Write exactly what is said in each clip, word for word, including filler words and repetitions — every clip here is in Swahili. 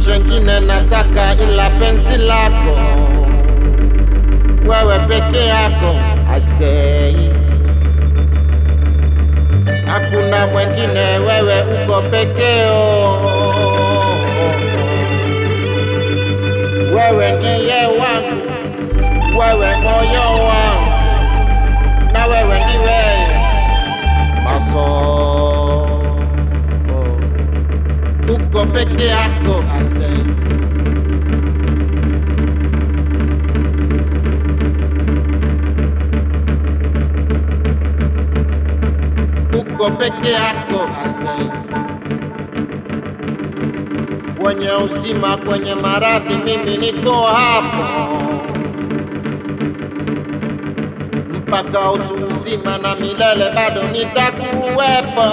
chengine nataka ila penzi lako wewe peke yako. I say hakuna mwengine, wewe uko pekeo. Wewe ndiye wangu, wewe moyo wangu, na wewe ndiwe maso. Uko peke yako. I say uko peke yako. I say kwenye uzima, kwenye maradhi, mimi niko hapo mpaka utu uzima na milele, bado nitakuwepo.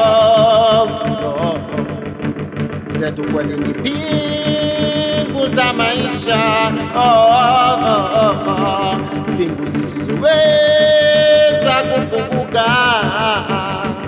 Zetu kweli ni pingu za maisha, oh, oh, oh, oh. Pingu zisizoweza kufunguka.